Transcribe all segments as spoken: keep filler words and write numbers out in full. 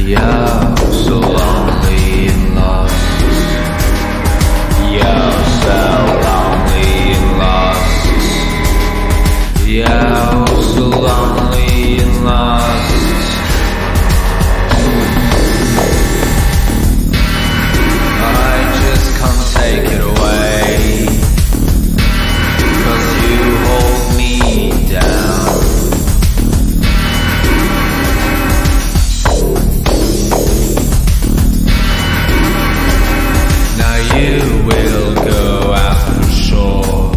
You're so lonely and lost. You're so lonely and lost. You're so lonely and lost. I just can't take it away, 'cause you hold me down. Now you will go out for sure,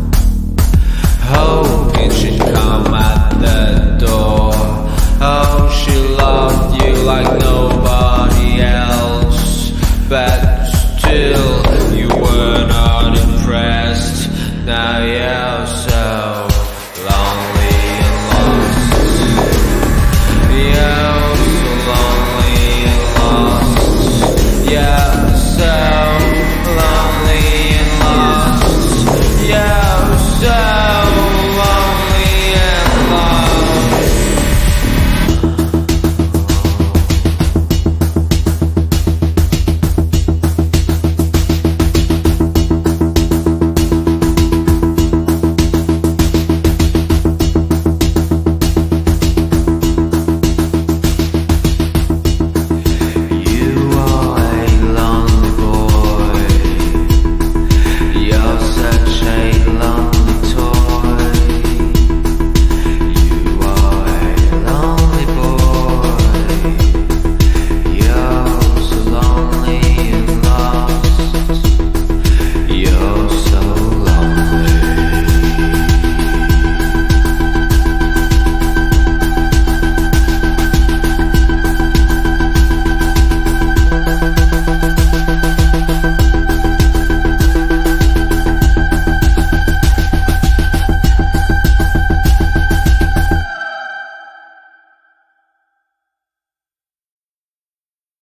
hoping she'd come at the door. Oh, she loved you like nobody else, but still you were not impressed. Now you're so lonely and lost. You're so lonely and lost. Yeah.